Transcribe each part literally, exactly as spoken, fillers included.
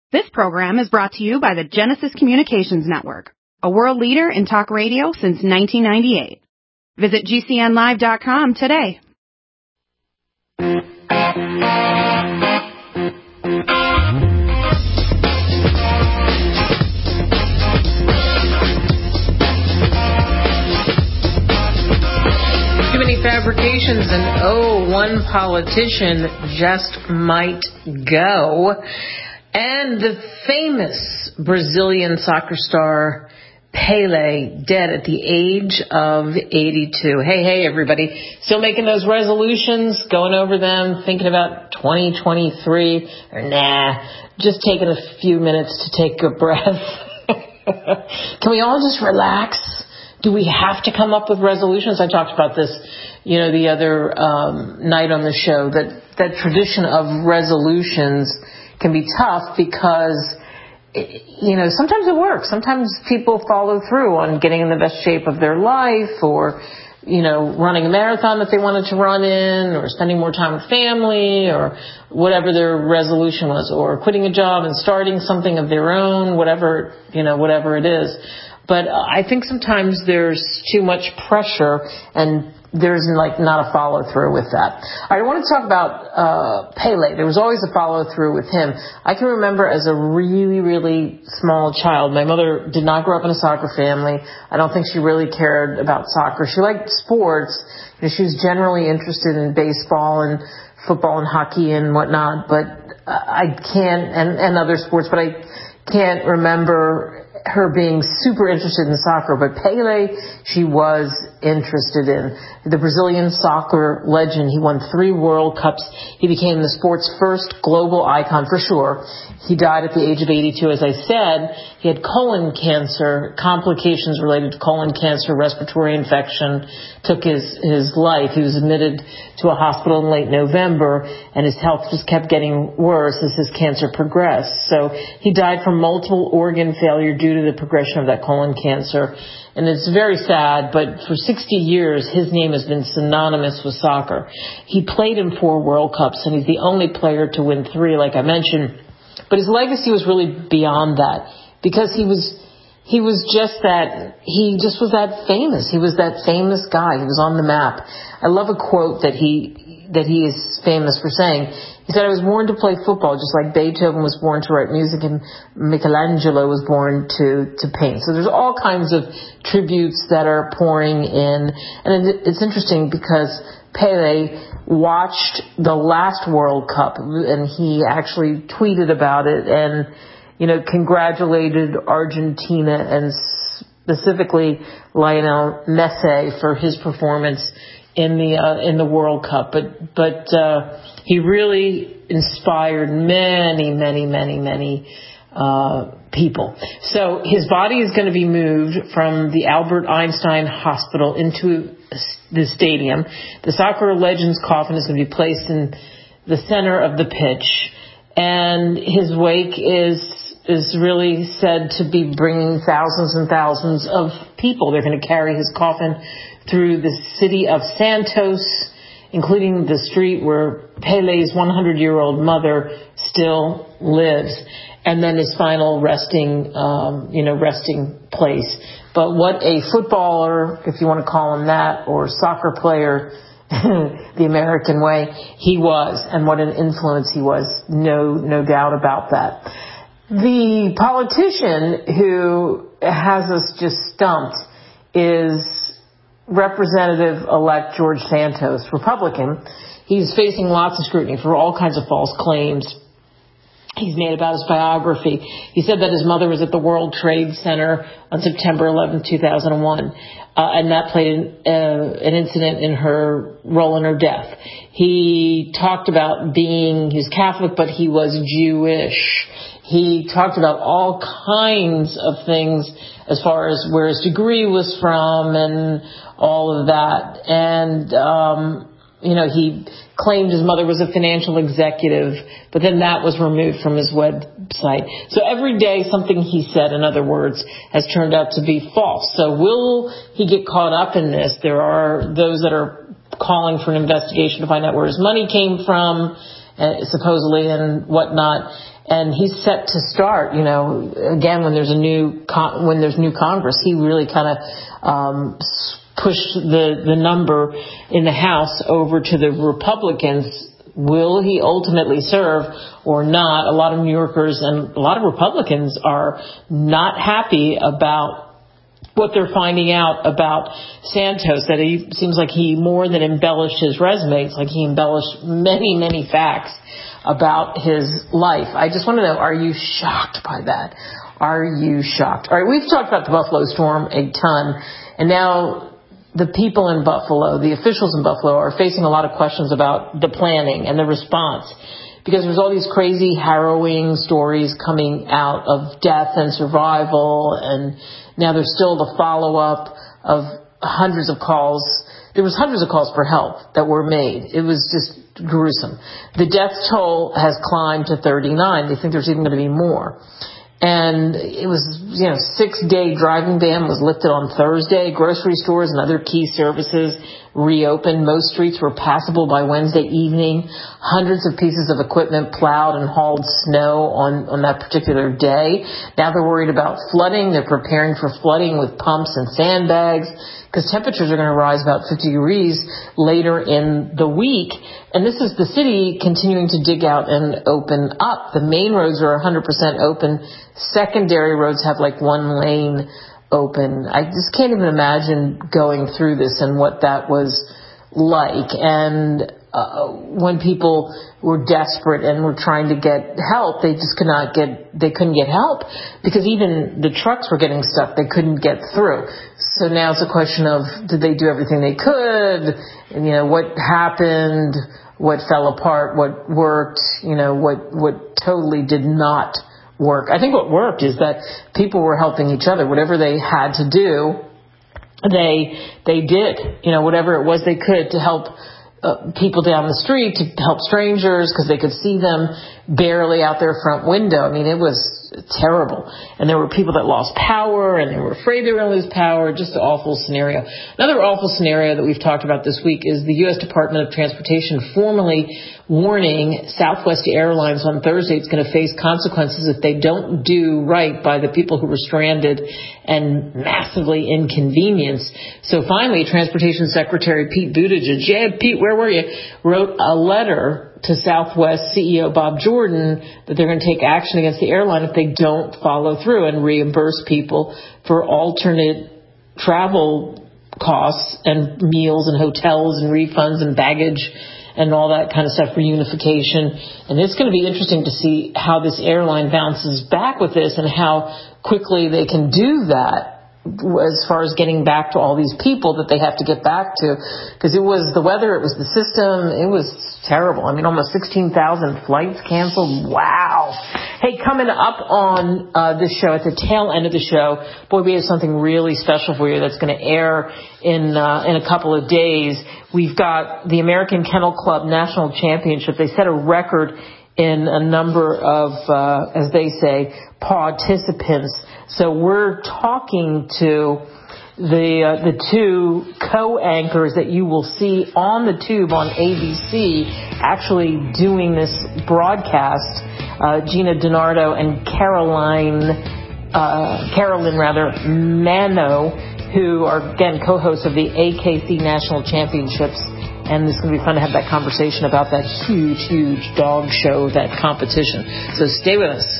This program is brought to you by the Genesis Communications Network, a world leader in talk radio since nineteen ninety-eight. Visit G C N live dot com today. Too many fabrications and oh, one politician just might go. And the famous Brazilian soccer star Pelé, dead at the age of eighty-two. Hey, hey, everybody. Still making those resolutions, going over them, thinking about twenty twenty-three, or nah, just taking a few minutes to take a breath. Can we all just relax? Do we have to come up with resolutions? I talked about this, you know, the other um, night on the show, that that tradition of resolutions can be tough because, you know, sometimes it works. Sometimes people follow through on getting in the best shape of their life, or, you know, running a marathon that they wanted to run in, or spending more time with family, or whatever their resolution was, or quitting a job and starting something of their own, whatever, you know, whatever it is. But I think sometimes there's too much pressure and there's like not a follow through with that. I want to talk about uh Pelé. There was always a follow through with him. I can remember as a really, really small child, my mother did not grow up in a soccer family. I don't think she really cared about soccer. She liked sports. You know, she was generally interested in baseball and football and hockey and whatnot, but I can't, and, and other sports, but I can't remember her being super interested in soccer. But Pelé, she was interested in. The Brazilian soccer legend. He won three World Cups. He became the sport's first global icon for sure. He died at the age of eighty-two. As I said, he had colon cancer, complications related to colon cancer, respiratory infection, took his, his life. He was admitted to a hospital in late November, and his health just kept getting worse as his cancer progressed. So he died from multiple organ failure due to the progression of that colon cancer. And it's very sad, but for sixty years, his name has been synonymous with soccer. He played in four World Cups, and he's the only player to win three, like I mentioned. But his legacy was really beyond that, because he was he was just that, he just was that famous. He was that famous guy. He was on the map. I love a quote that he that he is famous for saying. He said, "I was born to play football, just like Beethoven was born to write music and Michelangelo was born to, to paint." So there's all kinds of tributes that are pouring in. And it's interesting because Pelé watched the last World Cup, and he actually tweeted about it and, you know, congratulated Argentina and specifically Lionel Messi for his performance in the uh, in the World Cup. But but uh, he really inspired many, many, many, many uh, people. So his body is going to be moved from the Albert Einstein Hospital into the stadium. The soccer legend's coffin is going to be placed in the center of the pitch, and his wake is is really said to be bringing thousands and thousands of people. They're going to carry his coffin through the city of Santos, including the street where Pelé's hundred-year-old mother still lives, and then his final resting, um, you know, resting place. But what a footballer, if you want to call him that, or soccer player, the American way, he was, and what an influence he was. No, no doubt about that. The politician who has us just stumped is Representative-elect George Santos, Republican. He's facing lots of scrutiny for all kinds of false claims he's made about his biography. He said that his mother was at the World Trade Center on September eleventh, two thousand one, uh, and that played an, uh, an incident in her role in her death. He talked about being, he was Catholic, but he was Jewish. He talked about all kinds of things as far as where his degree was from and all of that. And, um, you know, he claimed his mother was a financial executive, but then that was removed from his website. So every day something he said, in other words, has turned out to be false. So will he get caught up in this? There are those that are calling for an investigation to find out where his money came from, uh, supposedly, and whatnot. And he's set to start, you know, again, when there's a new, con- when there's new Congress, he really kind of, um, pushed the, the number in the House over to the Republicans. Will he ultimately serve or not? A lot of New Yorkers and a lot of Republicans are not happy about what they're finding out about Santos, that he seems like he more than embellished his resume. It's like he embellished many, many facts about his life. I just want to know, are you shocked by that? Are you shocked? All right, we've talked about the Buffalo storm a ton, and now the people in Buffalo, the officials in Buffalo, are facing a lot of questions about the planning and the response, because there's all these crazy, harrowing stories coming out of death and survival, and now there's still the follow-up of hundreds of calls. There was hundreds of calls for help that were made. It was just gruesome. The death toll has climbed to thirty-nine. They think there's even going to be more. And it was, you know, six-day driving ban was lifted on Thursday. Grocery stores and other key services reopened. Most streets were passable by Wednesday evening. Hundreds of pieces of equipment plowed and hauled snow on, on that particular day. Now they're worried about flooding. They're preparing for flooding with pumps and sandbags, because temperatures are going to rise about fifty degrees later in the week. And this is the city continuing to dig out and open up. The main roads are one hundred percent open. Secondary roads have like one lane open. I just can't even imagine going through this and what that was like. And uh, when people were desperate and were trying to get help, they just could not get, they couldn't get help, because even the trucks were getting stuck. They couldn't get through. So now it's a question of, did they do everything they could? And, you know, what happened? What fell apart? What worked? You know, what, what totally did not work? I think what worked is that people were helping each other. Whatever they had to do, they, they did, you know, whatever it was they could to help Uh, people down the street, to help strangers, because they could see them barely out their front window. I mean, it was terrible. And there were people that lost power, and they were afraid they were going to lose power. Just an awful scenario. Another awful scenario that we've talked about this week is the U S Department of Transportation formally warning Southwest Airlines on Thursday it's going to face consequences if they don't do right by the people who were stranded and massively inconvenienced. So finally, Transportation Secretary Pete Buttigieg, yeah, Pete, where were you, wrote a letter to Southwest C E O Bob Jordan that they're going to take action against the airline if they don't follow through and reimburse people for alternate travel costs and meals and hotels and refunds and baggage and all that kind of stuff, reunification. And it's going to be interesting to see how this airline bounces back with this and how quickly they can do that as far as getting back to all these people that they have to get back to. Because it was the weather, it was the system, it was terrible. I mean, almost sixteen thousand flights canceled. Wow. Hey, coming up on uh, this show, at the tail end of the show, boy, we have something really special for you that's going to air in uh, in a couple of days. We've got the American Kennel Club National Championship. They set a record in a number of, uh, as they say, participants. So we're talking to the uh, the two co-anchors that you will see on the tube on A B C actually doing this broadcast, uh, Gina DiNardo and Caroline, uh, Carolyn rather, Mano, who are, again, co-hosts of the A K C National Championships. And it's going to be fun to have that conversation about that huge, huge dog show, that competition. So stay with us.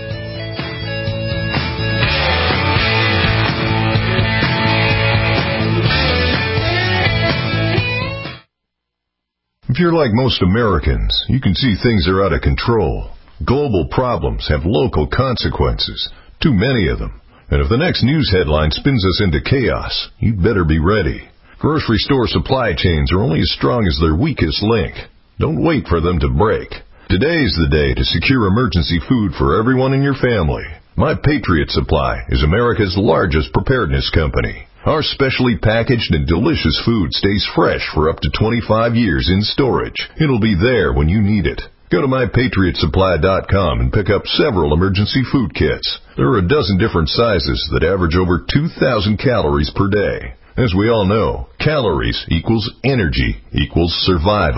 If you're like most Americans, you can see things are out of control. Global problems have local consequences, too many of them. And if the next news headline spins us into chaos, you'd better be ready. Grocery store supply chains are only as strong as their weakest link. Don't wait for them to break. Today's the day to secure emergency food for everyone in your family. My Patriot Supply is America's largest preparedness company. Our specially packaged and delicious food stays fresh for up to twenty-five years in storage. It'll be there when you need it. Go to my patriot supply dot com and pick up several emergency food kits. There are a dozen different sizes that average over two thousand calories per day. As we all know, calories equals energy equals survival.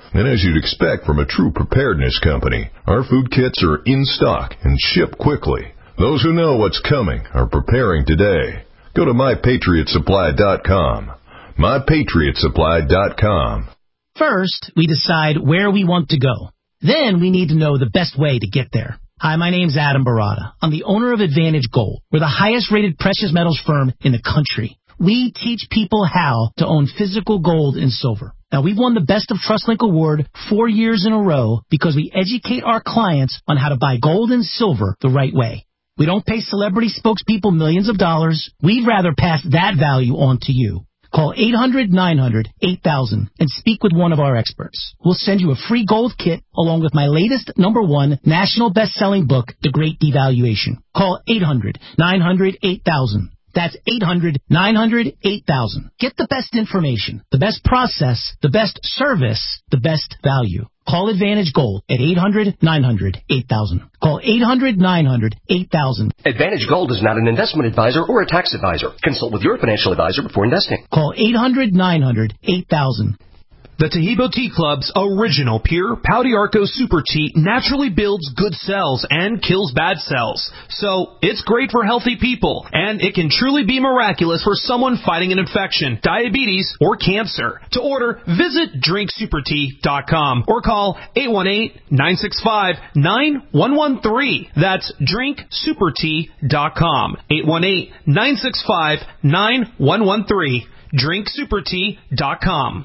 And as you'd expect from a true preparedness company, our food kits are in stock and ship quickly. Those who know what's coming are preparing today. Go to my patriot supply dot com. my patriot supply dot com. First, we decide where we want to go. Then we need to know the best way to get there. Hi, my name's Adam Barada. I'm the owner of Advantage Gold. We're the highest-rated precious metals firm in the country. We teach people how to own physical gold and silver. Now, we've won the Best of TrustLink Award four years in a row because we educate our clients on how to buy gold and silver the right way. We don't pay celebrity spokespeople millions of dollars. We'd rather pass that value on to you. Call eight hundred, nine hundred, eight thousand and speak with one of our experts. We'll send you a free gold kit along with my latest number one national best-selling book, The Great Devaluation. Call eight hundred, nine hundred, eight thousand. That's eight hundred, nine hundred, eight thousand. Get the best information, the best process, the best service, the best value. Call Advantage Gold at eight hundred, nine hundred, eight thousand. Call eight hundred, nine hundred, eight thousand. Advantage Gold is not an investment advisor or a tax advisor. Consult with your financial advisor before investing. Call eight hundred, nine hundred, eight thousand. The Taheebo Tea Club's original pure Pau d'Arco Super Tea naturally builds good cells and kills bad cells. So it's great for healthy people, and it can truly be miraculous for someone fighting an infection, diabetes, or cancer. To order, visit drink super tea dot com or call eight one eight, nine six five, nine one one three. That's drink super tea dot com. eight one eight, nine six five, nine one one three. drink super tea dot com.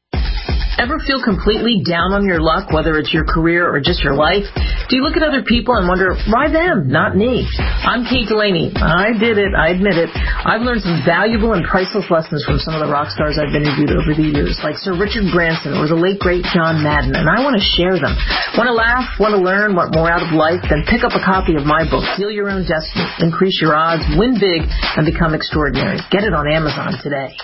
Ever feel completely down on your luck, whether it's your career or just your life? Do you look at other people and wonder, why them, not me? I'm Kate Delaney. I did it. I admit it. I've learned some valuable and priceless lessons from some of the rock stars I've interviewed over the years, like Sir Richard Branson or the late, great John Madden, and I want to share them. Want to laugh? Want to learn? Want more out of life? Then pick up a copy of my book, Seal Your Own Destiny, Increase Your Odds, Win Big, and Become Extraordinary. Get it on Amazon today.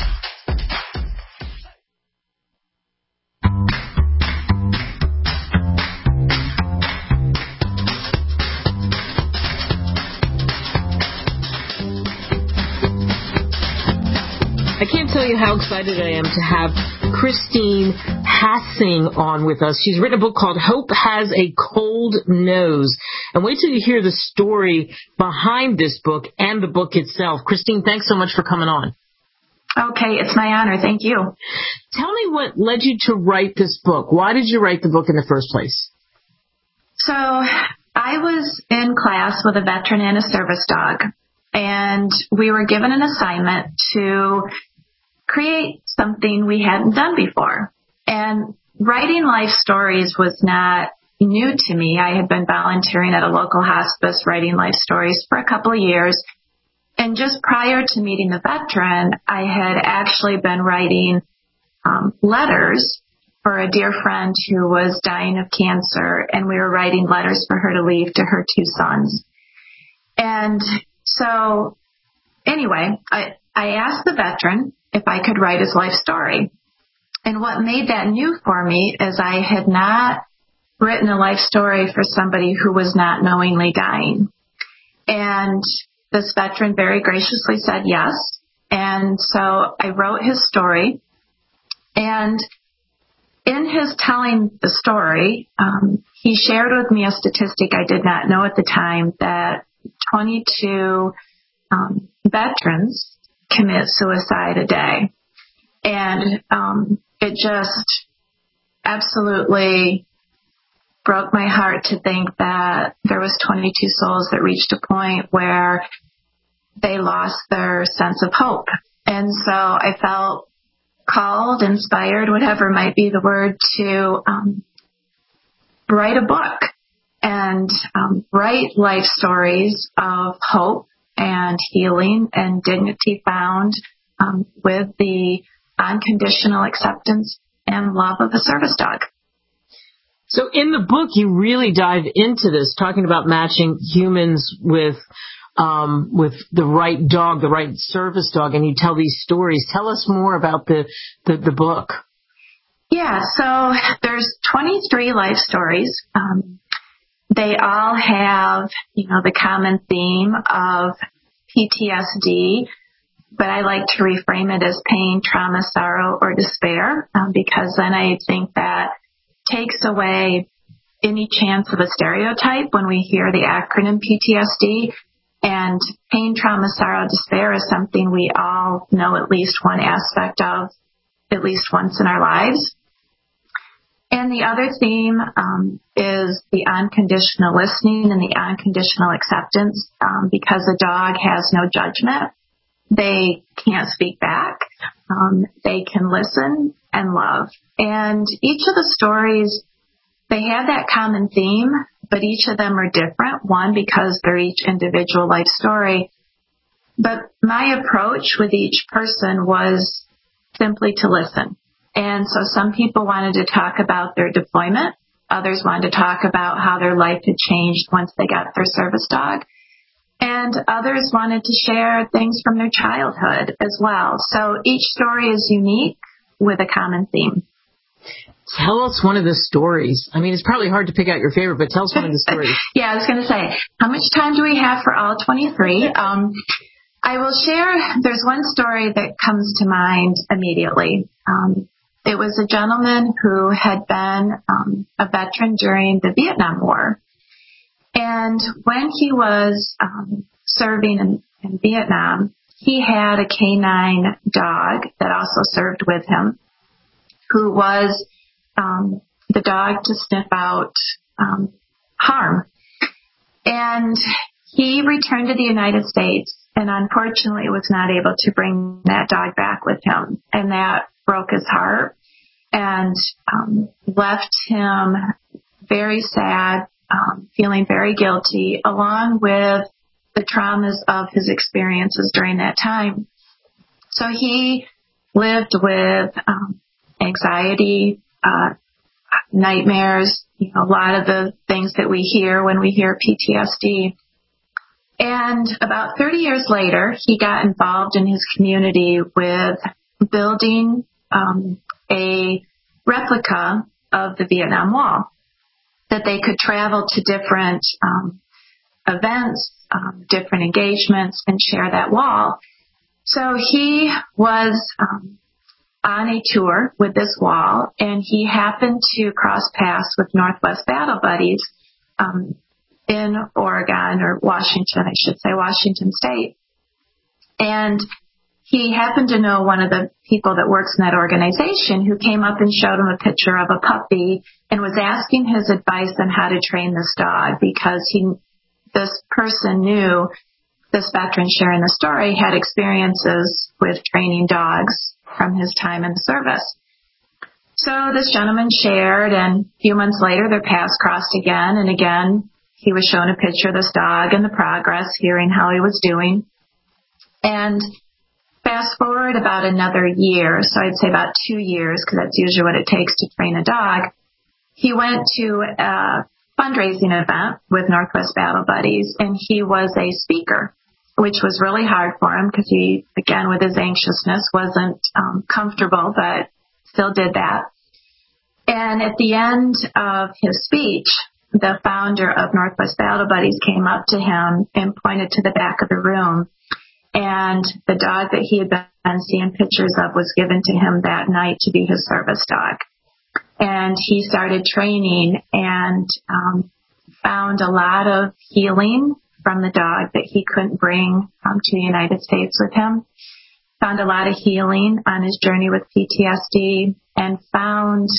I can't tell you how excited I am to have Christine Hassing on with us. She's written a book called Hope Has a Cold Nose. And wait till you hear the story behind this book and the book itself. Christine, thanks so much for coming on. Okay, it's my honor. Thank you. Tell me what led you to write this book. Why did you write the book in the first place? So I was in class with a veteran and a service dog, and we were given an assignment to create something we hadn't done before. And writing life stories was not new to me. I had been volunteering at a local hospice writing life stories for a couple of years. And just prior to meeting the veteran, I had actually been writing um, letters for a dear friend who was dying of cancer, and we were writing letters for her to leave to her two sons. And so anyway, I, I asked the veteran if I could write his life story. And what made that new for me is I had not written a life story for somebody who was not knowingly dying. And this veteran very graciously said yes. And so I wrote his story. And in his telling the story, um, he shared with me a statistic I did not know at the time, that twenty-two um, veterans commit suicide a day. And um, it just absolutely broke my heart to think that there was twenty-two souls that reached a point where they lost their sense of hope. And so I felt called, inspired, whatever might be the word, to um, write a book and um, write life stories of hope and healing and dignity found um, with the unconditional acceptance and love of a service dog. So in the book, you really dive into this, talking about matching humans with um, with the right dog, the right service dog, and you tell these stories. Tell us more about the, the, the book. Yeah, so there's twenty-three life stories. Um, they all have, you know, the common theme of P T S D, but I like to reframe it as pain, trauma, sorrow, or despair, um, because then I think that takes away any chance of a stereotype when we hear the acronym P T S D. And pain, trauma, sorrow, despair is something we all know at least one aspect of at least once in our lives. And the other theme um, is the unconditional listening and the unconditional acceptance, um, because a dog has no judgment. They can't speak back. Um, they can listen and love. And each of the stories, they have that common theme, but each of them are different. One, because they're each individual life story. But my approach with each person was simply to listen. And so some people wanted to talk about their deployment. Others wanted to talk about how their life had changed once they got their service dog. And others wanted to share things from their childhood as well. So each story is unique with a common theme. Tell us one of the stories. I mean, it's probably hard to pick out your favorite, but tell us one of the stories. Yeah, I was going to say, how much time do we have for all twenty-three? Um, I will share, there's one story that comes to mind immediately. Um, it was a gentleman who had been um, a veteran during the Vietnam War. And when he was um, serving in, in Vietnam, he had a canine dog that also served with him, who was um, the dog to sniff out um, harm. And he returned to the United States and unfortunately was not able to bring that dog back with him. And that broke his heart and um, left him very sad, um, feeling very guilty, along with the traumas of his experiences during that time. So he lived with um, anxiety, uh, nightmares, you know, a lot of the things that we hear when we hear P T S D. And about thirty years later, he got involved in his community with building um, a replica of the Vietnam Wall, that they could travel to different um, events, um, different engagements, and share that wall. So he was um, on a tour with this wall, and he happened to cross paths with Northwest Battle Buddies um, in Oregon, or Washington, I should say, Washington State. And he happened to know one of the people that works in that organization, who came up and showed him a picture of a puppy and was asking his advice on how to train this dog, because he, this person knew, this veteran sharing the story, had experiences with training dogs from his time in the service. So this gentleman shared, and a few months later their paths crossed again, and again he was shown a picture of this dog and the progress, hearing how he was doing. And fast forward about another year, so I'd say about two years, because that's usually what it takes to train a dog, he went to a fundraising event with Northwest Battle Buddies, and he was a speaker, which was really hard for him because he, again, with his anxiousness, wasn't um, comfortable, but still did that. And at the end of his speech, the founder of Northwest Battle Buddies came up to him and pointed to the back of the room. And the dog that he had been seeing pictures of was given to him that night to be his service dog. And he started training and um, found a lot of healing from the dog that he couldn't bring um, to the United States with him. Found a lot of healing on his journey with P T S D, and found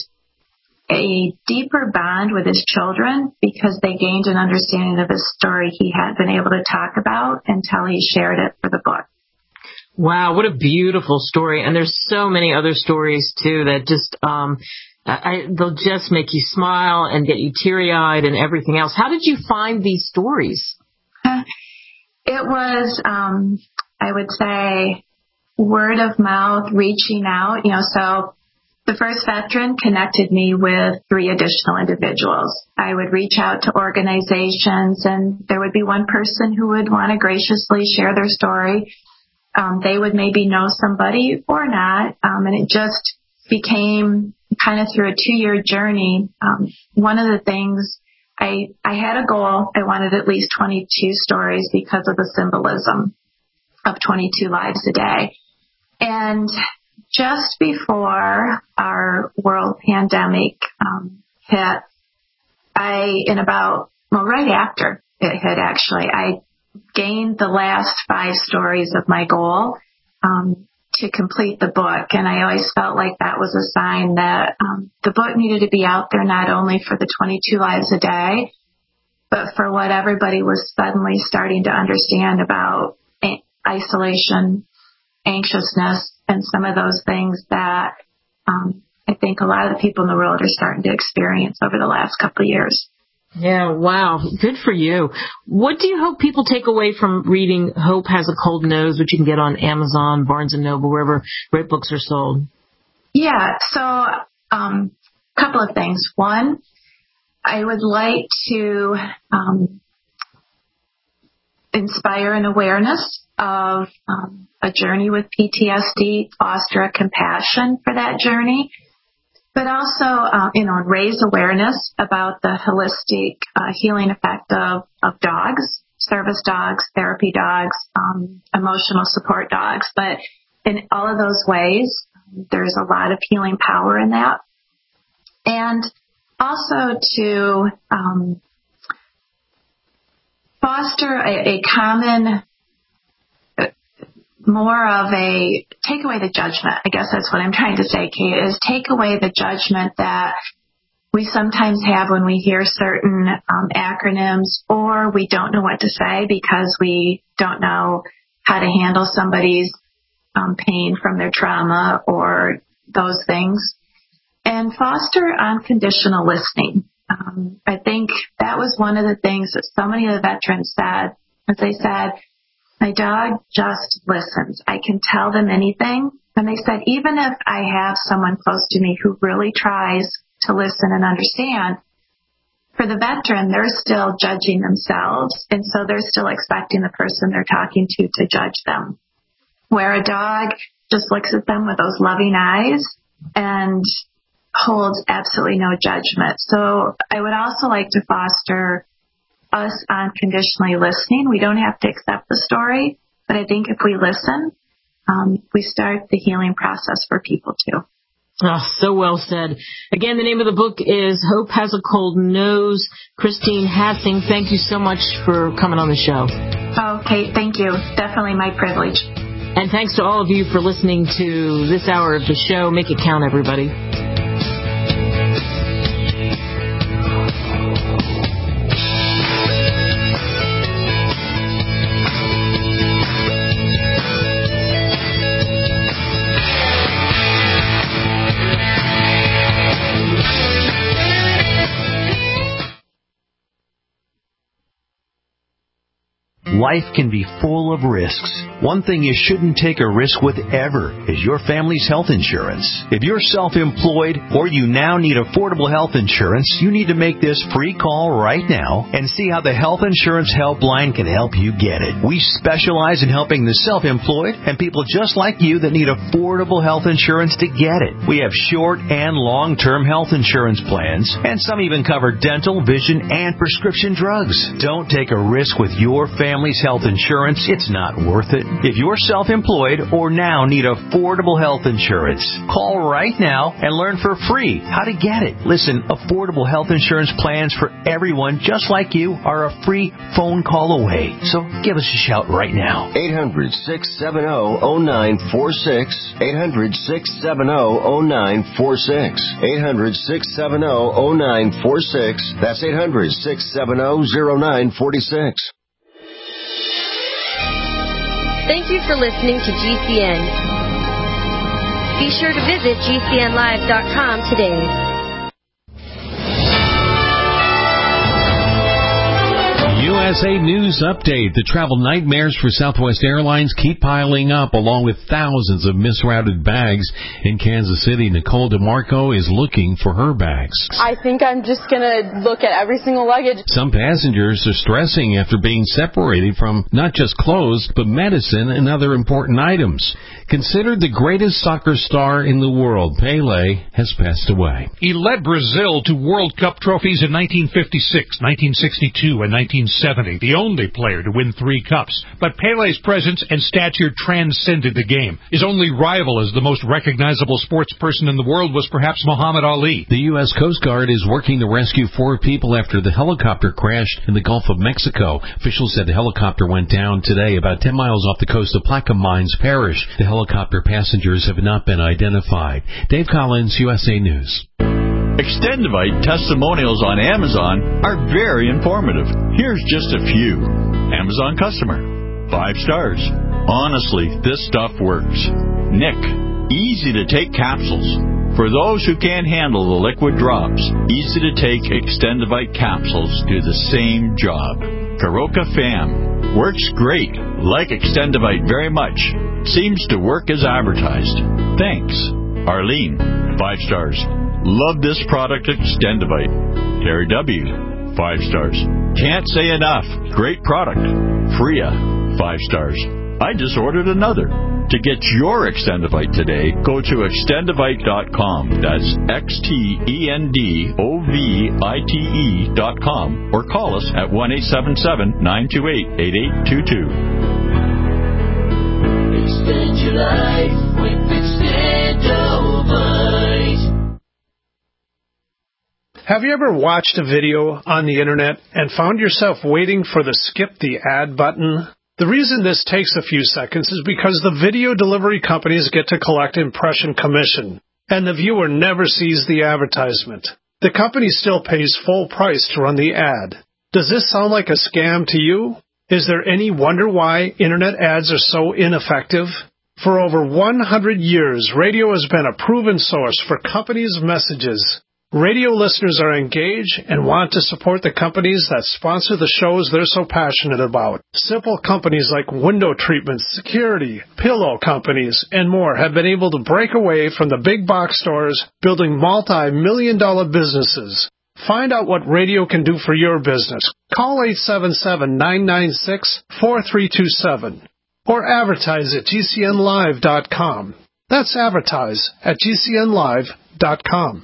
a deeper bond with his children because they gained an understanding of his story he hadn't been able to talk about until he shared it for the book. Wow, what a beautiful story. And there's so many other stories, too, that just, um, I, they'll just make you smile and get you teary-eyed and everything else. How did you find these stories? It was, um, I would say, word of mouth, reaching out, you know, so the first veteran connected me with three additional individuals. I would reach out to organizations, and there would be one person who would want to graciously share their story. Um, they would maybe know somebody or not, um, and it just became kind of through a two-year journey. Um, one of the things, I, I had a goal. I wanted at least twenty-two stories because of the symbolism. of twenty-two lives a day. And just before our world pandemic um, hit, I, in about, well, right after it hit, actually, I gained the last five stories of my goal um, to complete the book. And I always felt like that was a sign that um, the book needed to be out there not only for the twenty-two lives a day, but for what everybody was suddenly starting to understand about a- isolation, anxiousness, and some of those things that um, I think a lot of the people in the world are starting to experience over the last couple of years. Yeah, wow. Good for you. What do you hope people take away from reading Hope Has a Cold Nose, which you can get on Amazon, Barnes and Noble, wherever great books are sold? Yeah, so a um, couple of things. One, I would like to um, inspire an awareness of um, a journey with P T S D, foster a compassion for that journey, but also, uh, you know, raise awareness about the holistic uh, healing effect of, of dogs, service dogs, therapy dogs, um, emotional support dogs. But in all of those ways, there's a lot of healing power in that. And also to um, foster a, a common, more of a, take away the judgment. I guess that's what I'm trying to say, Kate, is take away the judgment that we sometimes have when we hear certain um, acronyms, or we don't know what to say because we don't know how to handle somebody's um, pain from their trauma or those things. And foster unconditional listening. Um, I think that was one of the things that so many of the veterans said, as they said, my dog just listens. I can tell them anything. And they said, even if I have someone close to me who really tries to listen and understand, for the veteran, they're still judging themselves. And so they're still expecting the person they're talking to to judge them. Where a dog just looks at them with those loving eyes and holds absolutely no judgment. So I would also like to foster us unconditionally listening. We don't have to accept the story, but I think if we listen, um, we start the healing process for people too. Oh, so well said. Again, the name of the book is Hope Has a Cold Nose. Christine Hassing, thank you so much for coming on the show. Okay, thank you. Definitely my privilege. And thanks to all of you for listening to this hour of the show. Make it count, everybody. Life can be full of risks. One thing you shouldn't take a risk with ever is your family's health insurance. If you're self-employed or you now need affordable health insurance, you need to make this free call right now and see how the Health Insurance Helpline can help you get it. We specialize in helping the self-employed and people just like you that need affordable health insurance to get it. We have short and long-term health insurance plans, and some even cover dental, vision, and prescription drugs. Don't take a risk with your family's health insurance. It's not worth it. If you're self-employed or now need affordable health insurance, call right now and learn for free how to get it. Listen, affordable health insurance plans for everyone just like you are a free phone call away. So give us a shout right now. eight hundred, six seven zero, zero nine four six. eight hundred, six seven zero, zero nine four six. eight hundred, six seven zero, zero nine four six. That's eight hundred, six seven zero, zero nine four six. Thank you for listening to G C N. Be sure to visit G C N live dot com today. U S A News Update. The travel nightmares for Southwest Airlines keep piling up, along with thousands of misrouted bags. In Kansas City, Nicole DeMarco is looking for her bags. I think I'm just going to look at every single luggage. Some passengers are stressing after being separated from not just clothes, but medicine and other important items. Considered the greatest soccer star in the world, Pelé has passed away. He led Brazil to World Cup trophies in nineteen fifty-six, nineteen sixty-two, and nineteen seventy. seventy, the only player to win three cups. But Pele's presence and stature transcended the game. His only rival as the most recognizable sports person in the world was perhaps Muhammad Ali. The U S Coast Guard is working to rescue four people after the helicopter crashed in the Gulf of Mexico. Officials said the helicopter went down today about ten miles off the coast of Plaquemines Parish. The helicopter passengers have not been identified. Dave Collins, U S A News. Extendivite testimonials on Amazon are very informative. Here's just a few. Amazon customer. Five stars. Honestly, this stuff works. Nick. Easy to take capsules. For those who can't handle the liquid drops, easy to take Extendivite capsules do the same job. Karoka Fam. Works great. Like Extendivite very much. Seems to work as advertised. Thanks. Arlene. Five stars. Love this product, Extendivite. Terry W. Five stars. Can't say enough. Great product. Freya. Five stars. I just ordered another. To get your Extendivite today, go to extendivite dot com. That's X T E N D O V I T E dot com. Or call us at one eight seven seven, nine two eight, eight eight two two. Extend your life with Extendivite. Have you ever watched a video on the internet and found yourself waiting for the skip the ad button? The reason this takes a few seconds is because the video delivery companies get to collect impression commission, and the viewer never sees the advertisement. The company still pays full price to run the ad. Does this sound like a scam to you? Is there any wonder why internet ads are so ineffective? For over one hundred years, radio has been a proven source for companies' messages. Radio listeners are engaged and want to support the companies that sponsor the shows they're so passionate about. Simple companies like window treatments, security, pillow companies, and more have been able to break away from the big box stores, building multi-million dollar businesses. Find out what radio can do for your business. Call eight seven seven, nine nine six, four three two seven or advertise at G C N live dot com. That's advertise at G C N live dot com.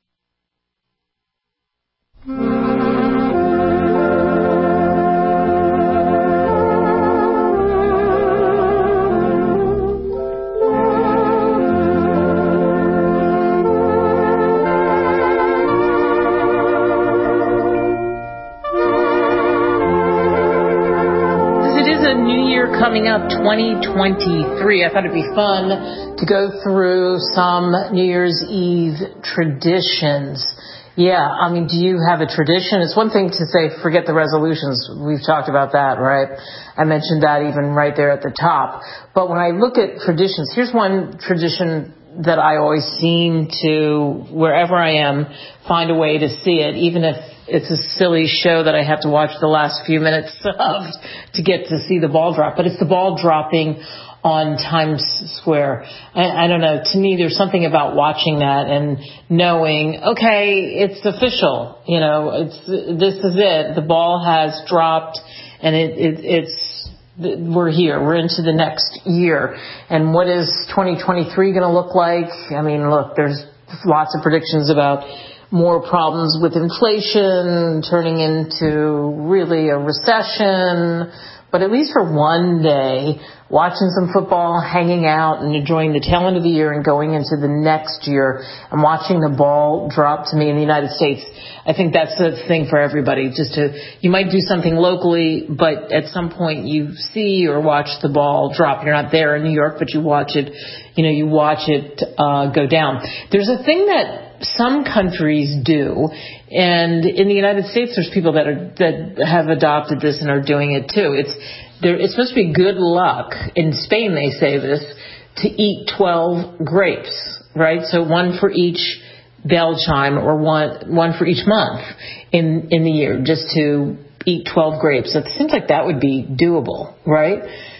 Coming up twenty twenty-three, I thought it'd be fun to go through some New Year's Eve traditions. Yeah, I mean, do you have a tradition? It's one thing to say, forget the resolutions. We've talked about that, right? I mentioned that even right there at the top. But when I look at traditions, here's one tradition that I always seem to, wherever I am, find a way to see it, even if it's a silly show that I have to watch the last few minutes of to get to see the ball drop. But it's the ball dropping on Times Square. I, I don't know. To me, there's something about watching that and knowing, okay, it's official. You know, it's this is it. The ball has dropped, and it, it it's we're here. We're into the next year. And what is twenty twenty-three going to look like? I mean, look, there's lots of predictions about more problems with inflation turning into really a recession. But at least for one day, watching some football, hanging out, and enjoying the tail end of the year and going into the next year and watching the ball drop to me in the United States, I think that's the thing for everybody. Just to, you might do something locally, but at some point you see or watch the ball drop. You're not there in New York, but you watch it, you know, you watch it uh, go down. There's a thing that some countries do, and in the United States there's people that are that have adopted this and are doing it too. It's there it's supposed to be good luck. In Spain they say this, to eat twelve grapes, right? So one for each bell chime, or one one for each month in in the year, just to eat twelve grapes. It seems like that would be doable, right?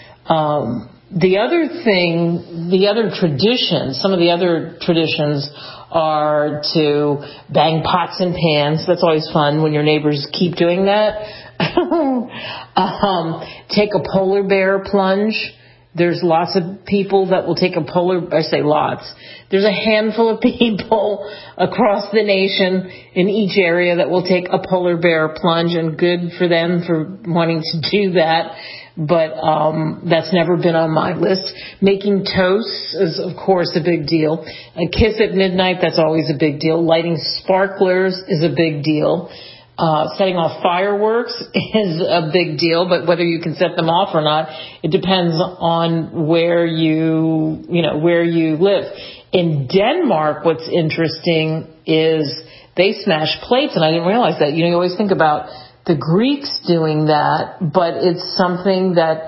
Um The other thing, the other traditions, some of the other traditions are to bang pots and pans. That's always fun when your neighbors keep doing that. um, take a polar bear plunge. There's lots of people that will take a polar, I say lots, there's a handful of people across the nation in each area that will take a polar bear plunge, and good for them for wanting to do that. But um, that's never been on my list. Making toast is, of course, a big deal. A kiss at midnight, that's always a big deal. Lighting sparklers is a big deal. Uh, setting off fireworks is a big deal, but whether you can set them off or not, it depends on where you, you know, where you live. In Denmark, what's interesting is they smash plates, and I didn't realize that. You know, you always think about the Greeks doing that, but it's something that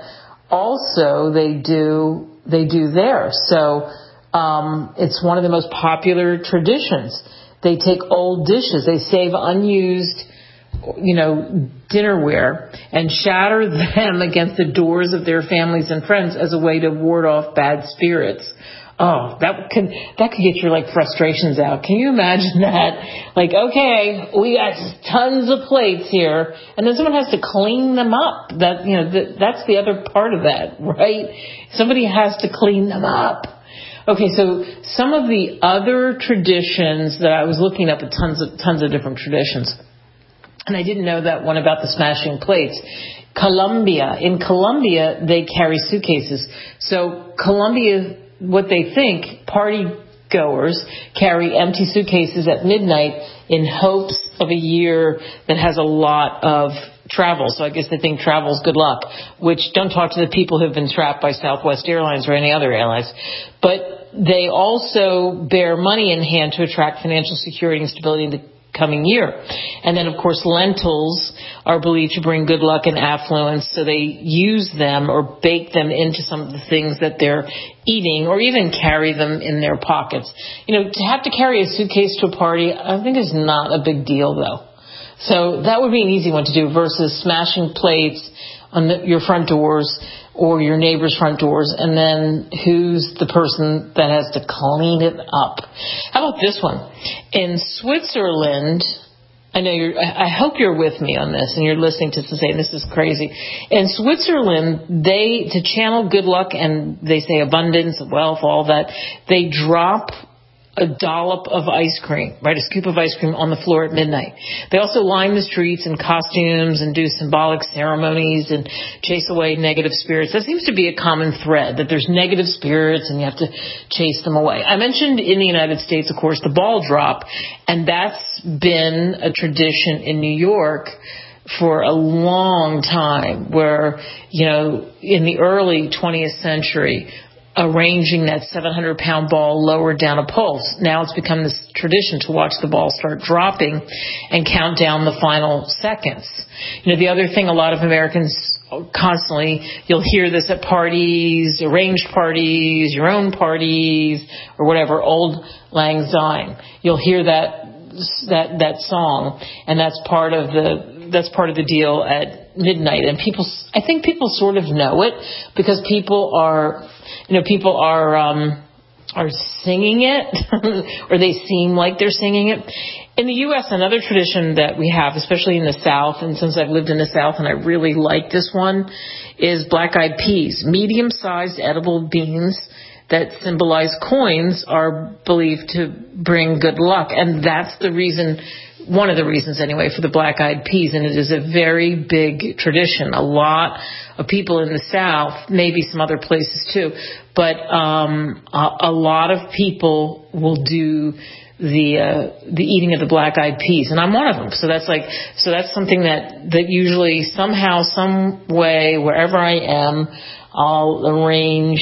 also they do, they do there. So, um, it's one of the most popular traditions. They take old dishes, they save unused, you know, dinnerware and shatter them against the doors of their families and friends as a way to ward off bad spirits. Oh, that could, that could get your, like, frustrations out. Can you imagine that? Like, okay, we got tons of plates here, and then someone has to clean them up. That, you know, that, that's the other part of that, right? Somebody has to clean them up. Okay, so some of the other traditions that I was looking up at tons of, tons of different traditions. And I didn't know that one about the smashing plates. Colombia. In Colombia, they carry suitcases. So Colombia, what they think, party goers carry empty suitcases at midnight in hopes of a year that has a lot of travel. So I guess they think travel's good luck, which don't talk to the people who've been trapped by Southwest Airlines or any other airlines. But they also bear money in hand to attract financial security and stability in the coming year. And then, of course, lentils are believed to bring good luck and affluence, so they use them or bake them into some of the things that they're eating, or even carry them in their pockets. You know, to have to carry a suitcase to a party, I think is not a big deal, though. So that would be an easy one to do versus smashing plates on the, your front doors or your neighbor's front doors, and then who's the person that has to clean it up? How about this one? In Switzerland, I know you're, I hope you're with me on this and you're listening to this saying this is crazy. In Switzerland, they, to channel good luck and they say abundance, wealth, all that, they drop a dollop of ice cream, right, a scoop of ice cream on the floor at midnight. They also line the streets in costumes and do symbolic ceremonies and chase away negative spirits. That seems to be a common thread, that there's negative spirits and you have to chase them away. I mentioned in the United States, of course, the ball drop, and that's been a tradition in New York for a long time where, you know, in the early twentieth century, arranging that seven hundred pound ball lower down a pole. Now it's become this tradition to watch the ball start dropping and count down the final seconds. You know, the other thing a lot of Americans constantly, you'll hear this at parties, arranged parties, your own parties, or whatever, Auld Lang Syne. You'll hear that that that song, and that's part of the that's part of the deal at midnight. And people, I think people sort of know it because people are, you know, people are um, are singing it, or they seem like they're singing it. In the U S, another tradition that we have, especially in the South, and since I've lived in the South and I really like this one, is black-eyed peas. Medium-sized edible beans that symbolize coins are believed to bring good luck. And that's the reason, one of the reasons anyway, for the black-eyed peas. And it is a very big tradition. A lot of people in the South, maybe some other places too, but um, a, a lot of people will do the uh, the eating of the black-eyed peas, and I'm one of them. So that's like, so that's something that that usually somehow, some way, wherever I am, I'll arrange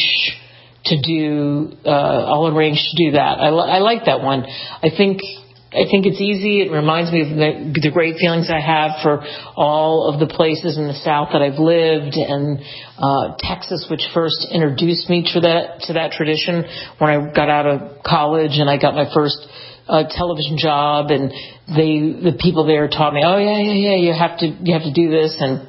to do. Uh, I'll arrange to do that. I, I like that one. I think I think it's easy. It reminds me of the, the great feelings I have for all of the places in the South that I've lived, and uh, Texas, which first introduced me to that to that tradition when I got out of college and I got my first uh, television job, and they the people there taught me, oh yeah yeah yeah, you have to you have to do this, and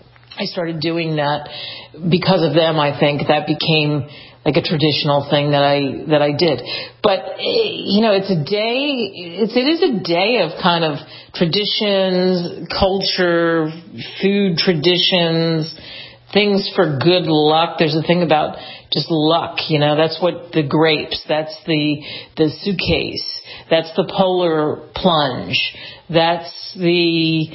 I started doing that because of them. I think that became like a traditional thing that I that I did. But you know, it's a day. It's it is a day of kind of traditions, culture, food traditions things for good luck. There's a thing about just luck, you know, that's what the grapes, that's the, the suitcase, that's the polar plunge, that's the,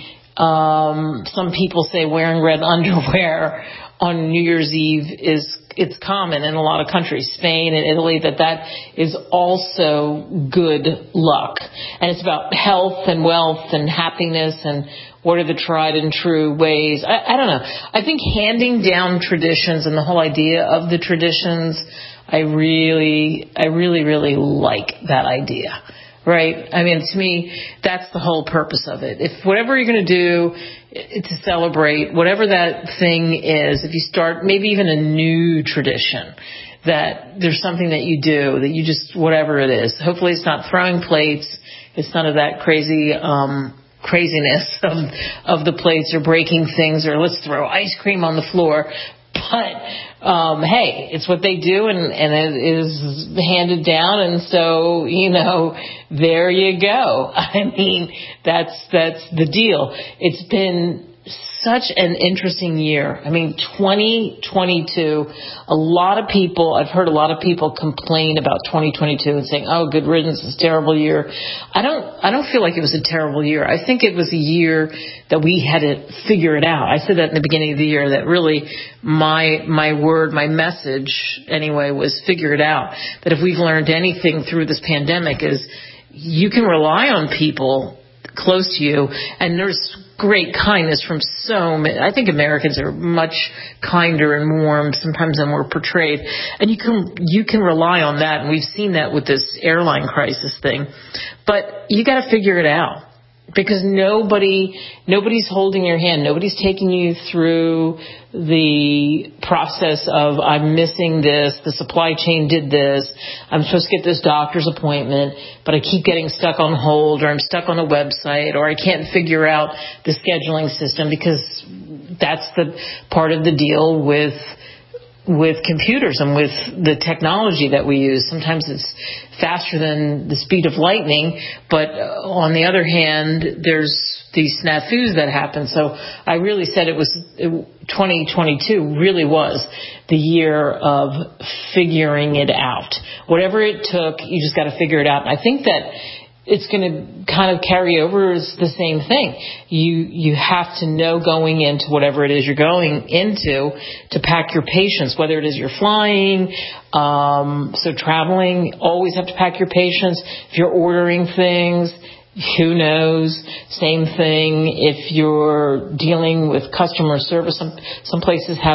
um, some people say wearing red underwear on New Year's Eve is, it's common in a lot of countries, Spain and Italy, that that is also good luck. And it's about health and wealth and happiness and what are the tried and true ways. I, I don't know. I think handing down traditions and the whole idea of the traditions, I really, I really, really like that idea. Right? I mean, to me, that's the whole purpose of it. If whatever you're going to do to celebrate, whatever that thing is, if you start maybe even a new tradition, that there's something that you do, that you just, whatever it is. Hopefully it's not throwing plates. It's none of that crazy, um, craziness of, of the plates or breaking things or let's throw ice cream on the floor. But, um, hey, it's what they do and, and it is handed down. And so, you know, there you go. I mean, that's, that's the deal. It's been such an interesting year. I mean, twenty twenty-two, a lot of people, I've heard a lot of people complain about twenty twenty-two and saying, oh, good riddance, it's a terrible year. I don't, I don't feel like it was a terrible year. I think it was a year that we had to figure it out. I said that in the beginning of the year, that really my, my word, my message anyway was figure it out. That if we've learned anything through this pandemic is you can rely on people close to you, and there's great kindness from so many. I think Americans are much kinder and warm sometimes than we're portrayed, and you can you can rely on that, and we've seen that with this airline crisis thing. But you got to figure it out, because nobody nobody's holding your hand. Nobody's taking you through the process of I'm missing this, the supply chain did this, I'm supposed to get this doctor's appointment, but I keep getting stuck on hold, or I'm stuck on a website, or I can't figure out the scheduling system, because that's the part of the deal with with computers and with the technology that we use. Sometimes it's faster than the speed of lightning, but on the other hand, there's these snafus that happen. So I really said it was it, twenty twenty-two really was the year of figuring it out. Whatever it took, you just got to figure it out. And I think that it's going to kind of carry over as the same thing. You you have to know going into whatever it is you're going into to pack your patience, whether it is you're flying, um, so traveling, always have to pack your patience. If you're ordering things, who knows? Same thing if you're dealing with customer service. Some, some places have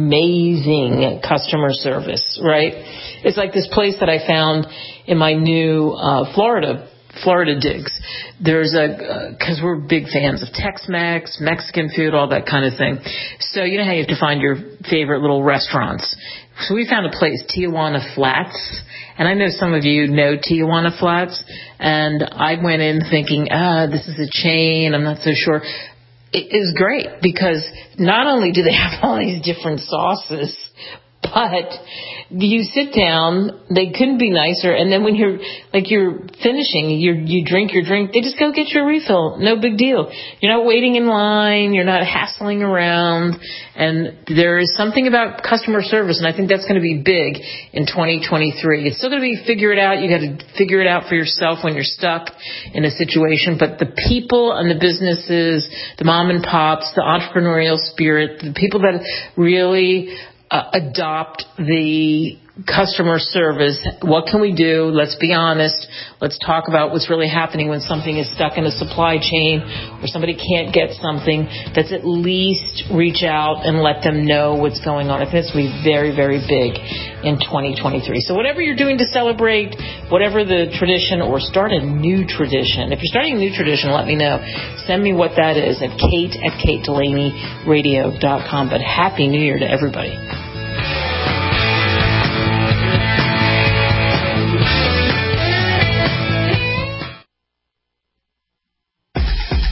amazing customer service, right? It's like this place that I found in my new uh, Florida Florida digs. There's a, because uh, we're big fans of Tex-Mex, Mexican food, all that kind of thing. So you know how you have to find your favorite little restaurants. So we found a place, Tijuana Flats. And I know some of you know Tijuana Flats. And I went in thinking, ah, this is a chain, I'm not so sure. It is great because not only do they have all these different sauces, but you sit down, they couldn't be nicer, and then when you're, like you're finishing, you you drink your drink, they just go get your refill. No big deal. You're not waiting in line, you're not hassling around, and there is something about customer service, and I think that's going to be big in twenty twenty-three. It's still going to be figure it out. You got to figure it out for yourself when you're stuck in a situation, but the people and the businesses, the mom and pops, the entrepreneurial spirit, the people that really Uh, adopt the customer service. What can we do? Let's be honest. Let's talk about what's really happening when something is stuck in a supply chain or somebody can't get something. Let's at least reach out and let them know what's going on. I think it's going to be very, very big in twenty twenty-three. So whatever you're doing to celebrate, whatever the tradition, or start a new tradition. If you're starting a new tradition, let me know. Send me what that is at Kate at Kate Delaney Radio dot com. But Happy New Year to everybody.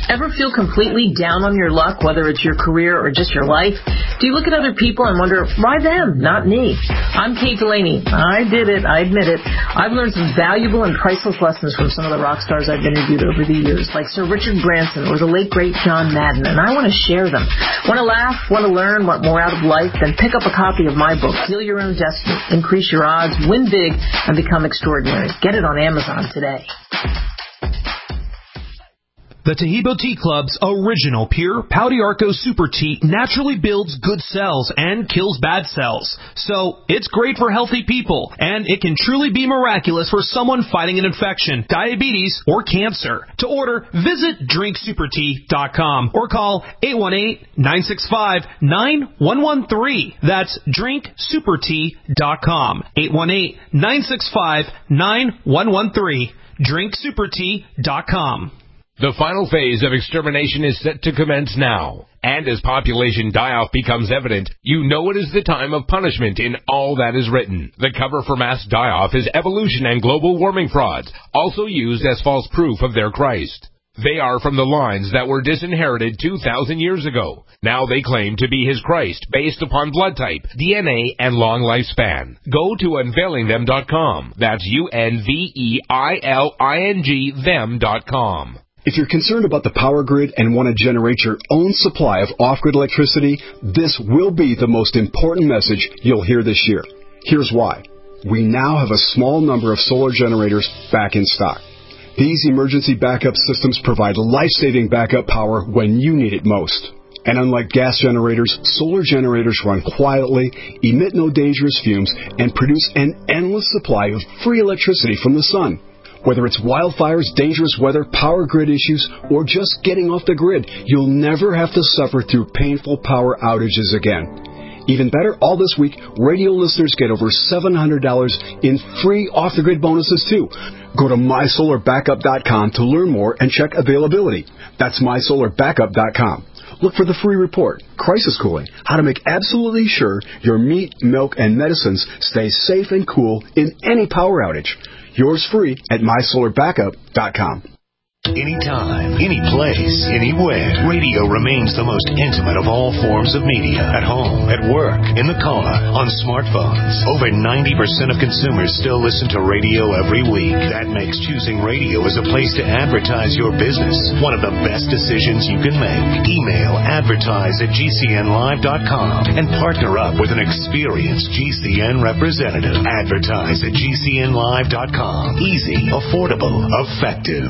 Ever feel completely down on your luck, whether it's your career or just your life? Do you look at other people and wonder, why them, not me? I'm Kate Delaney. I did it. I admit it. I've learned some valuable and priceless lessons from some of the rock stars I've interviewed over the years, like Sir Richard Branson or the late, great John Madden, and I want to share them. Want to laugh? Want to learn? Want more out of life? Then pick up a copy of my book, Heal Your Own Destiny, Increase Your Odds, Win Big, and Become Extraordinary. Get it on Amazon today. The Taheebo Tea Club's original pure Pau d'Arco Super Tea naturally builds good cells and kills bad cells. So, it's great for healthy people, and it can truly be miraculous for someone fighting an infection, diabetes, or cancer. To order, visit drink super tea dot com or call eight one eight, nine six five, nine one one three. That's drink super tea dot com. eight one eight, nine six five, nine one one three. drink super tea dot com. The final phase of extermination is set to commence now. And as population die-off becomes evident, you know it is the time of punishment in all that is written. The cover for mass die-off is evolution and global warming frauds, also used as false proof of their Christ. They are from the lines that were disinherited two thousand years ago. Now they claim to be his Christ based upon blood type, D N A, and long lifespan. Go to unveiling them dot com. That's U N V E I L I N G them dot com. If you're concerned about the power grid and want to generate your own supply of off-grid electricity, this will be the most important message you'll hear this year. Here's why. We now have a small number of solar generators back in stock. These emergency backup systems provide life-saving backup power when you need it most. And unlike gas generators, solar generators run quietly, emit no dangerous fumes, and produce an endless supply of free electricity from the sun. Whether it's wildfires, dangerous weather, power grid issues, or just getting off the grid, you'll never have to suffer through painful power outages again. Even better, all this week, radio listeners get over seven hundred dollars in free off-the-grid bonuses, too. Go to my solar backup dot com to learn more and check availability. That's my solar backup dot com. Look for the free report, Crisis Cooling, how to make absolutely sure your meat, milk, and medicines stay safe and cool in any power outage. Yours free at my solar backup dot com. Anytime, any place, anywhere, radio remains the most intimate of all forms of media. At home, at work, in the car, on smartphones. Over ninety percent of consumers still listen to radio every week. That makes choosing radio as a place to advertise your business one of the best decisions you can make. Email advertise at G C N live dot com and partner up with an experienced G C N representative. Advertise at G C N live dot com. Easy, affordable, effective.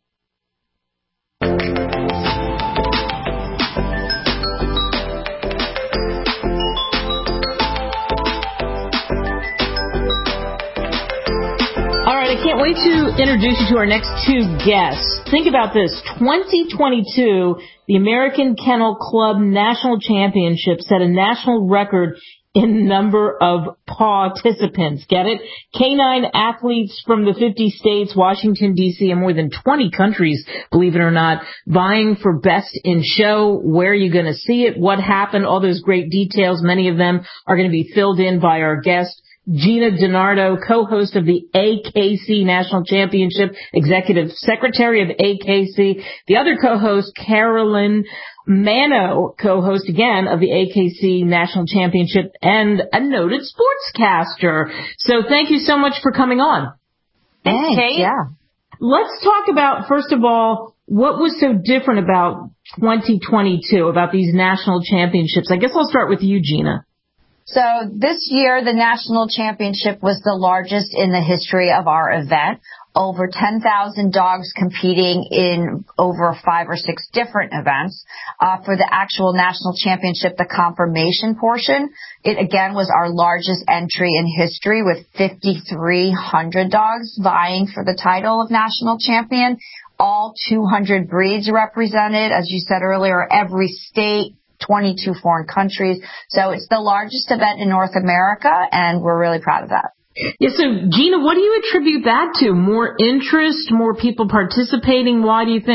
I can't wait to introduce you to our next two guests. Think about this. twenty twenty-two, the American Kennel Club National Championship set a national record in number of participants. Get it? Canine athletes from the fifty states, Washington, D C, and more than twenty countries, believe it or not, vying for best in show. Where are you going to see it? What happened? All those great details. Many of them are going to be filled in by our guest, Gina DiNardo, co-host of the A K C National Championship, executive secretary of A K C. The other co-host, Carolyn Mano, co-host again of the A K C National Championship and a noted sportscaster. So thank you so much for coming on. Thanks, Kate. Yeah. Let's talk about, first of all, what was so different about twenty twenty-two, about these national championships? I guess I'll start with you, Gina. So this year, the national championship was the largest in the history of our event. Over ten thousand dogs competing in over five or six different events. Uh, for the actual national championship, the confirmation portion, it again was our largest entry in history with fifty-three hundred dogs vying for the title of national champion. All two hundred breeds represented, as you said earlier, every state, twenty-two foreign countries. So it's the largest event in North America, and we're really proud of that. Yeah, so Gina, what do you attribute that to? More interest, more people participating? Why do you think?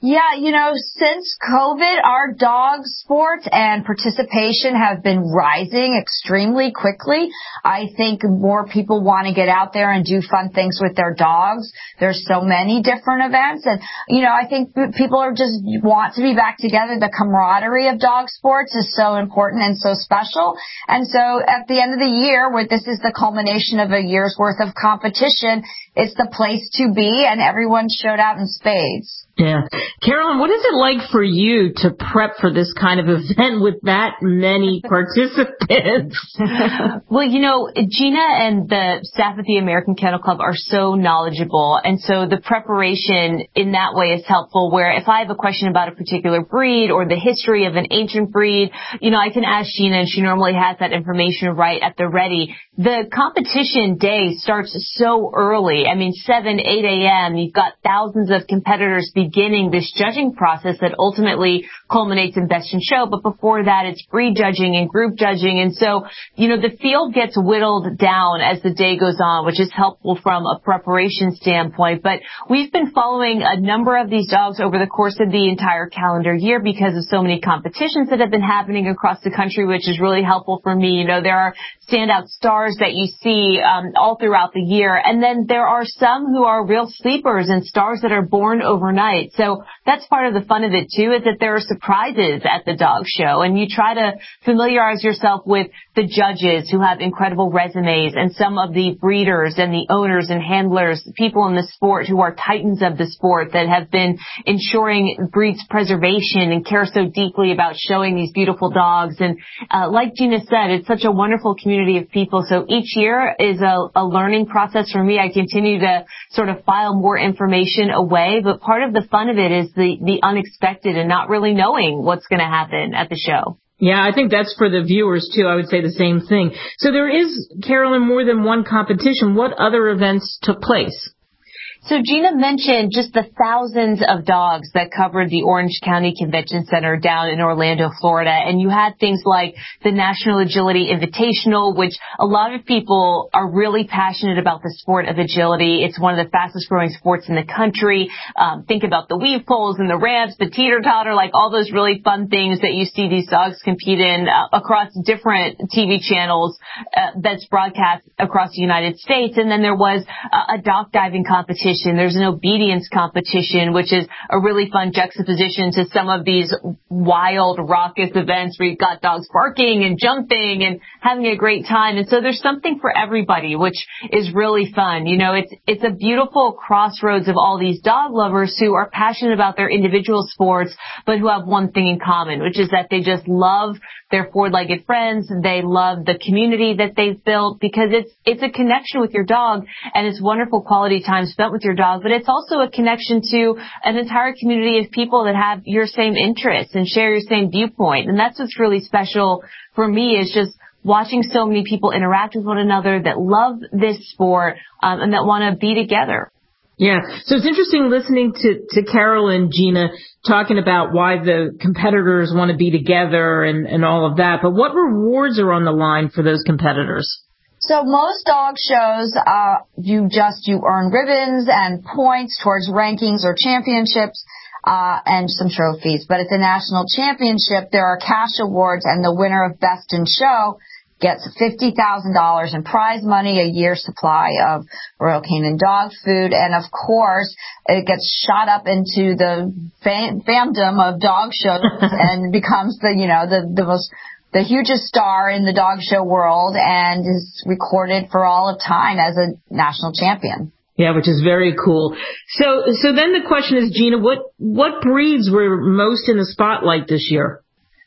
Yeah, you know, since COVID, our dog sports and participation have been rising extremely quickly. I think more people want to get out there and do fun things with their dogs. There's so many different events. And, you know, I think people are just want to be back together. The camaraderie of dog sports is so important and so special. And so at the end of the year, where this is the culmination of a year's worth of competition, it's the place to be, and everyone showed out in spades. Yeah. Carolyn, what is it like for you to prep for this kind of event with that many participants? Well, you know, Gina and the staff at the American Kennel Club are so knowledgeable, and so the preparation in that way is helpful, where if I have a question about a particular breed or the history of an ancient breed, you know, I can ask Gina, and she normally has that information right at the ready. The competition day starts so early. I mean, seven, eight a.m., you've got thousands of competitors beginning this judging process that ultimately culminates in Best in Show. But before that, it's breed judging and group judging. And so, you know, the field gets whittled down as the day goes on, which is helpful from a preparation standpoint. But we've been following a number of these dogs over the course of the entire calendar year because of so many competitions that have been happening across the country, which is really helpful for me. You know, there are standout stars that you see um, all throughout the year. And then there are some who are real sleepers and stars that are born overnight. So that's part of the fun of it, too, is that there are surprises at the dog show. And you try to familiarize yourself with the judges who have incredible resumes and some of the breeders and the owners and handlers, people in the sport who are titans of the sport that have been ensuring breeds preservation and care so deeply about showing these beautiful dogs. And uh, like Gina said, it's such a wonderful community of people. So each year is a, a learning process for me. I continue to sort of file more information away, but part of the fun of it is the, the unexpected and not really knowing what's going to happen at the show. Yeah, I think that's for the viewers, too. I would say the same thing. So there is, Carolyn, more than one competition. What other events took place? So Gina mentioned just the thousands of dogs that covered the Orange County Convention Center down in Orlando, Florida. And you had things like the National Agility Invitational, which a lot of people are really passionate about the sport of agility. It's one of the fastest growing sports in the country. Um, think about the weave poles and the ramps, the teeter-totter, like all those really fun things that you see these dogs compete in uh, across different T V channels uh, that's broadcast across the United States. And then there was uh, a dock diving competition. There's an obedience competition, which is a really fun juxtaposition to some of these wild, raucous events where you've got dogs barking and jumping and having a great time. And so there's something for everybody, which is really fun. You know, it's, it's a beautiful crossroads of all these dog lovers who are passionate about their individual sports, but who have one thing in common, which is that they just love their four-legged friends. They love the community that they've built because it's, it's a connection with your dog, and it's wonderful quality time spent with your dog, but it's also a connection to an entire community of people that have your same interests and share your same viewpoint. And that's what's really special for me, is just watching so many people interact with one another that love this sport um, and that want to be together. Yeah. So it's interesting listening to, to Carol and Gina talking about why the competitors want to be together and, and all of that. But what rewards are on the line for those competitors? So most dog shows, uh, you just, you earn ribbons and points towards rankings or championships, uh, and some trophies. But at the national championship, there are cash awards, and the winner of Best in Show gets fifty thousand dollars in prize money, a year's supply of Royal Canin dog food, and of course, it gets shot up into the fam- famdom of dog shows and becomes the, you know, the, the most, the hugest star in the dog show world, and is recorded for all of time as a national champion. Yeah, which is very cool. So, so then the question is, Gina, what, what breeds were most in the spotlight this year?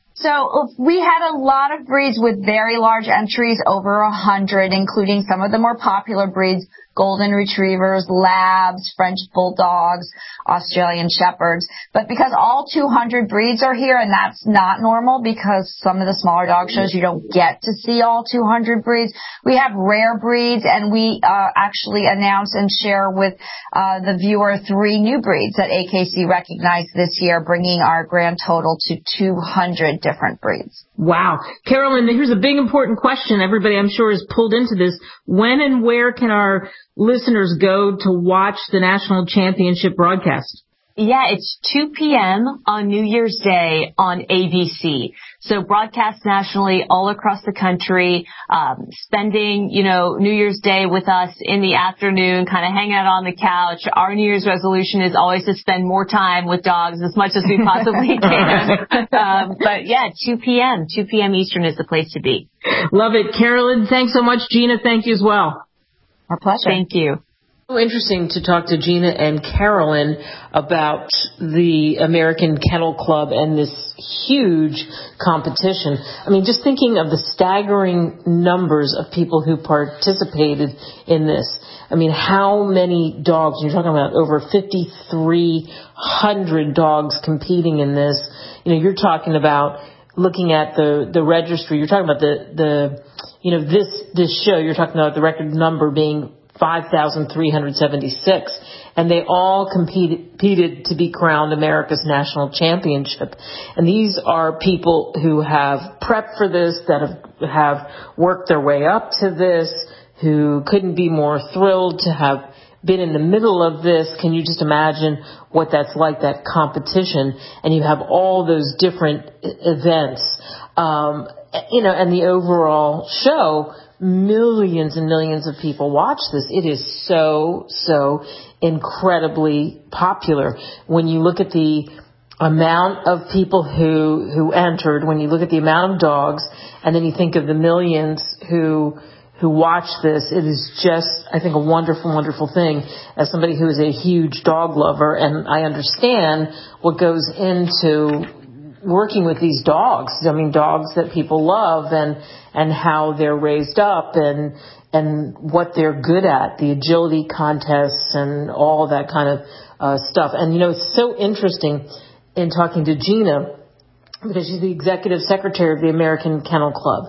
So we had a lot of breeds with very large entries, over a hundred, including some of the more popular breeds, golden retrievers, labs, French bulldogs, Australian shepherds. But because all two hundred breeds are here, and that's not normal because some of the smaller dog shows you don't get to see all two hundred breeds, we have rare breeds, and we uh, actually announce and share with uh, the viewer three new breeds that A K C recognized this year, bringing our grand total to two hundred different breeds. Wow. Carolyn, here's a big important question. Everybody, I'm sure, is pulled into this. When and where can our listeners go to watch the national championship broadcast? Yeah, it's two p.m. on New Year's Day on A B C. So broadcast nationally all across the country, um, spending, you know, New Year's Day with us in the afternoon, kind of hanging out on the couch. Our New Year's resolution is always to spend more time with dogs as much as we possibly can. um, but yeah, two p.m., two p.m. Eastern is the place to be. Love it. Carolyn, thanks so much. Gina, thank you as well. Our pleasure. Thank you. So interesting to talk to Gina and Carolyn about the American Kennel Club and this huge competition. I mean, just thinking of the staggering numbers of people who participated in this. I mean, how many dogs? You're talking about over fifty-three hundred dogs competing in this. You know, you're talking about looking at the, the registry. You're talking about the, the, you know, this, this show, you're talking about the record number being five thousand three hundred seventy-six, and they all competed, competed to be crowned America's national championship. And these are people who have prepped for this, that have, have worked their way up to this, who couldn't be more thrilled to have been in the middle of this. Can you just imagine what that's like, that competition? And you have all those different events, um, you know, and the overall show. Millions and millions of people watch this. It is so, so incredibly popular. When you look at the amount of people who, who entered, when you look at the amount of dogs, and then you think of the millions who, who watch this, it is just, I think, a wonderful, wonderful thing. As somebody who is a huge dog lover, and I understand what goes into working with these dogs. I mean, dogs that people love, and and how they're raised up, and and what they're good at, the agility contests and all that kind of uh, stuff. And, you know, it's so interesting in talking to Gina, because she's the executive secretary of the American Kennel Club.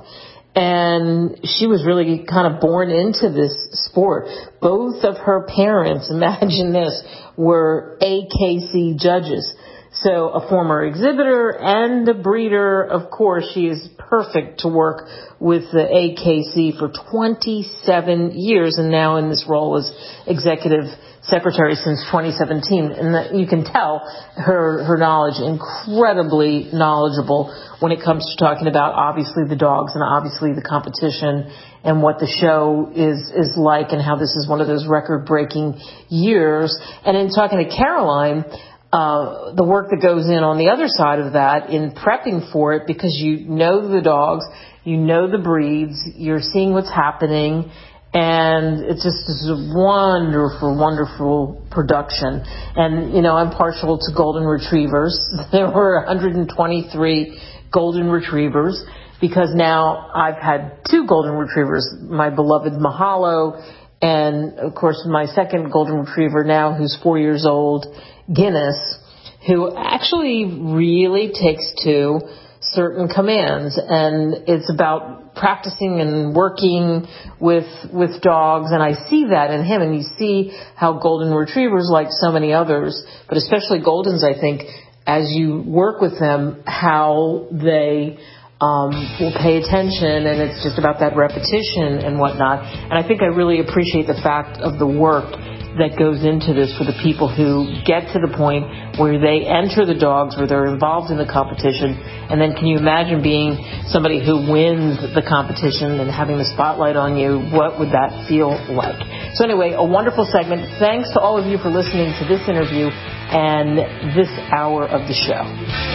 And she was really kind of born into this sport. Both of her parents, imagine this, were A K C judges. So a former exhibitor and a breeder. Of course, she is perfect to work with the A K C for twenty-seven years, and now in this role as executive secretary since twenty seventeen. And that you can tell her, her knowledge, incredibly knowledgeable when it comes to talking about obviously the dogs and obviously the competition and what the show is, is like, and how this is one of those record-breaking years. And in talking to Caroline, Uh, the work that goes in on the other side of that in prepping for it, because you know the dogs, you know the breeds, you're seeing what's happening, and it's just this wonderful, wonderful production. And, you know, I'm partial to golden retrievers. There were one hundred twenty-three golden retrievers, because now I've had two golden retrievers, my beloved Mahalo, and, of course, my second golden retriever now, who's four years old, Guinness, who actually really takes to certain commands, and it's about practicing and working with with dogs, and I see that in him. And you see how golden retrievers, like so many others, but especially Goldens, I think, as you work with them, how they um, will pay attention, and it's just about that repetition and whatnot. And I think I really appreciate the fact of the work that goes into this for the people who get to the point where they enter the dogs, where they're involved in the competition. And then can you imagine being somebody who wins the competition and having the spotlight on you? What would that feel like? So anyway, a wonderful segment. Thanks to all of you for listening to this interview and this hour of the show.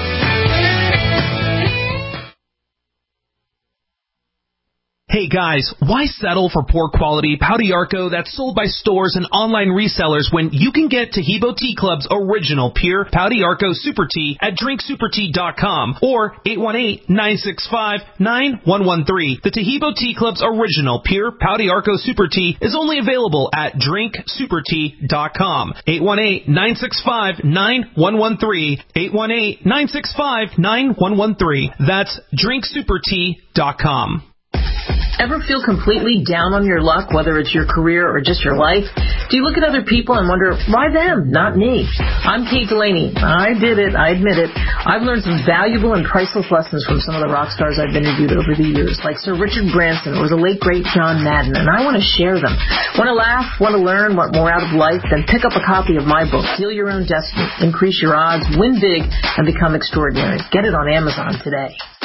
Hey guys, why settle for poor quality Pouty Arco that's sold by stores and online resellers when you can get Taheebo Tea Club's original pure Pouty Arco Super Tea at drink super tea dot com or eight one eight, nine six five, nine one one three. The Taheebo Tea Club's original pure Pouty Arco Super Tea is only available at drink super tea dot com. eight one eight, nine six five, nine one one three. eight one eight, nine six five, nine one one three. That's drink super tea dot com. Ever feel completely down on your luck, whether it's your career or just your life? Do you look at other people and wonder, why them, not me? I'm Kate Delaney. I did it. I admit it. I've learned some valuable and priceless lessons from some of the rock stars I've interviewed over the years, like Sir Richard Branson or the late, great John Madden, and I want to share them. Want to laugh? Want to learn? Want more out of life? Then pick up a copy of my book, Deal Your Own Destiny. Increase your odds, win big, and become extraordinary. Get it on Amazon today.